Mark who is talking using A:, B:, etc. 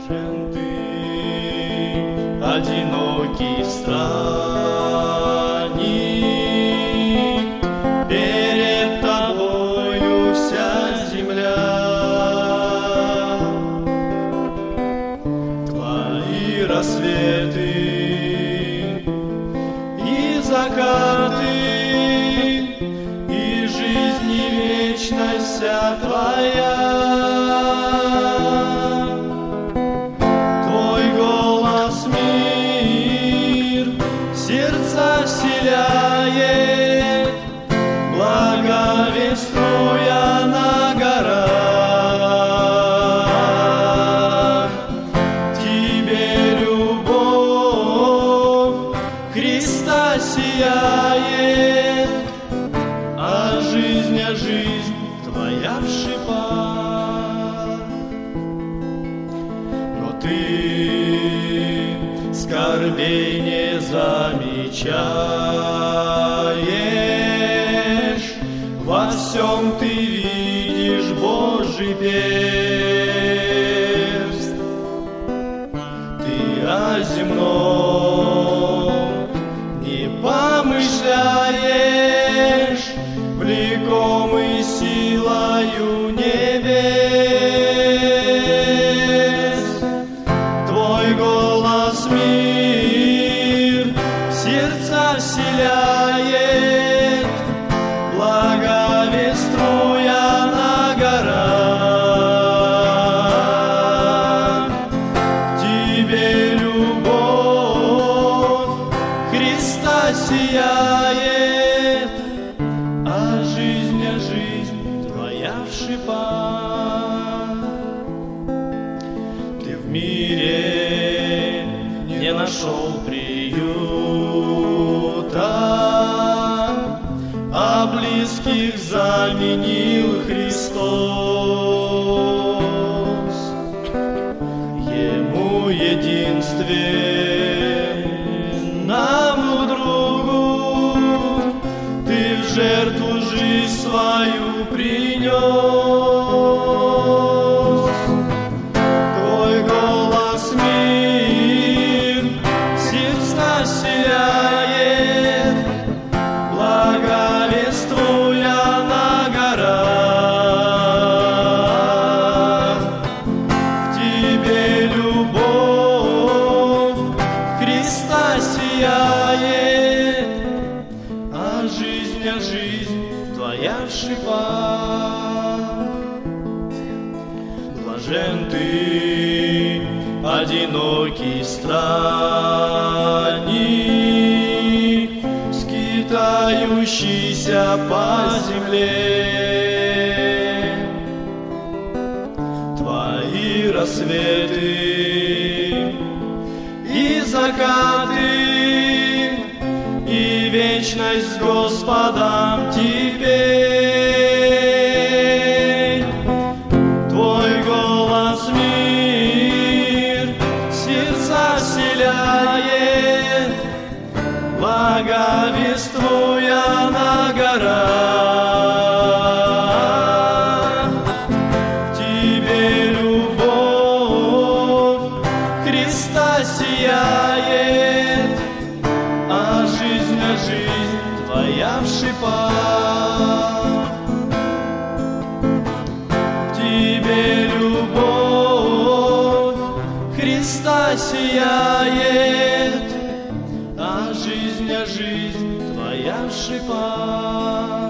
A: Блажен ты, одинокий странник, перед тобою вся земля. Твои рассветы и закаты, и жизнь и вечность вся твоя. Сердца вселяет, благовествуя на горах. Тебе любовь Христа сияет, а жизнь твоя в шипах. Но ты скорбей не замечаешь, во всем ты видишь Божий перст. Ты о земном не помышляешь, влекомый силою небес. Твой голос мир сердца вселяет, благовествуя на горах. Тебе любовь Христа сияет, а жизнь твоя в шипах. Ты в мире не нашел приюта, а близких заменил Христос. Ему единственному другу ты в жертву жизнь свою принес. Твой голос мир сердца сияет, благовествуя на горах. К тебе любовь Христа сияет, а жизнь твоя в шипах. Блажен ты, одинокий странник, скитающийся по земле. Твои рассветы и закаты, и вечность с Господом теперь. Твой голос мир сердца вселяет, благовествуя на горах. Тебе любовь Христа сияет, а жизнь твоя в шипах. Тебе любовь Христа сияет, а жизнь твоя в шипах.